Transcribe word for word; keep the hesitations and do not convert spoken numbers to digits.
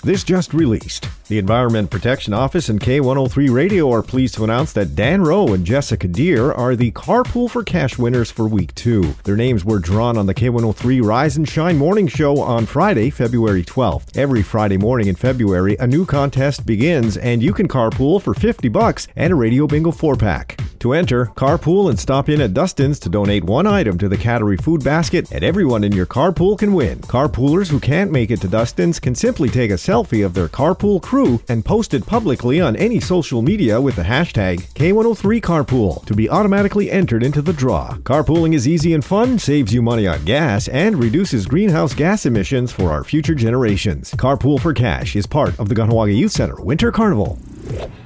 This just released. The Environment Protection Office and K one oh three Radio are pleased to announce that Dan Rowe and Jessica Deere are the Carpool for Cash winners for week two. Their names were drawn on the K one oh three Rise and Shine morning show on Friday, February twelfth. Every Friday morning in February, a new contest begins, and you can carpool for fifty bucks and a Radio Bingo four-pack. To enter, carpool and stop in at Dustin's to donate one item to the Cattery food basket, and everyone in your carpool can win. Carpoolers who can't make it to Dustin's can simply take a selfie of their carpool crew and post it publicly on any social media with the hashtag K one oh three Carpool to be automatically entered into the draw. Carpooling is easy and fun, saves you money on gas, and reduces greenhouse gas emissions for our future generations. Carpool for Cash is part of the Kahnawake Youth Center Winter Carnival.